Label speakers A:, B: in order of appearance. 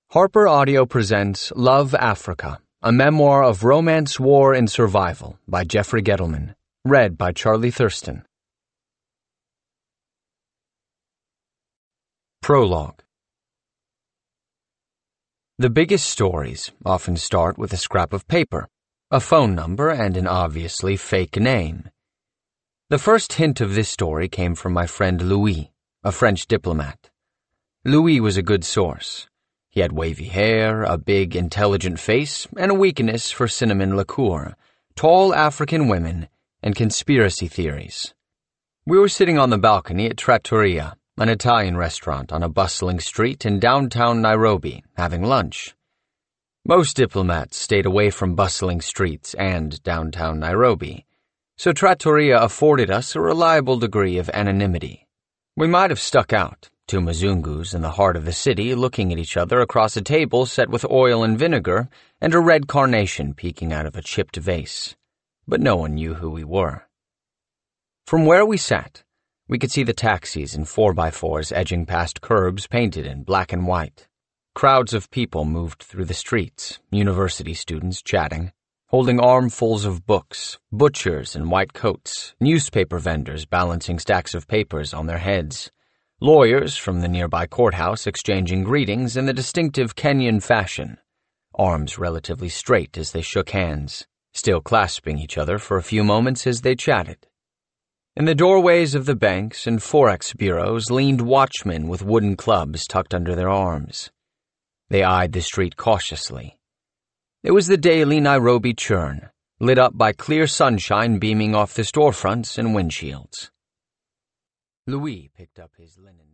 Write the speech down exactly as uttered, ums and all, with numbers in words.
A: Harper Audio presents Love, Africa, a memoir of romance, war, and survival by Jeffrey Gettleman, read by Charlie Thurston. Prologue. The biggest stories often start with a scrap of paper, a phone number, and an obviously fake name. The first hint of this story came from my friend Louis, a French diplomat. Louis was a good source. He had wavy hair, a big, intelligent face, and a weakness for cinnamon liqueur, tall African women, and conspiracy theories. We were sitting on the balcony at Trattoria, an Italian restaurant on a bustling street in downtown Nairobi, having lunch. Most diplomats stayed away from bustling streets and downtown Nairobi, so Trattoria afforded us a reliable degree of anonymity. We might have stuck out, two Mzungus in the heart of the city looking at each other across a table set with oil and vinegar and a red carnation peeking out of a chipped vase. But no one knew who we were. From where we sat, we could see the taxis and four by fours edging past curbs painted in black and white. Crowds of people moved through the streets, university students chatting, holding armfuls of books, butchers in white coats, newspaper vendors balancing stacks of papers on their heads, lawyers from the nearby courthouse exchanging greetings in the distinctive Kenyan fashion, arms relatively straight as they shook hands, still clasping each other for a few moments as they chatted. In the doorways of the banks and forex bureaus leaned watchmen with wooden clubs tucked under their arms. They eyed the street cautiously. It was the daily Nairobi churn, lit up by clear sunshine beaming off the storefronts and windshields. Louis picked up his linen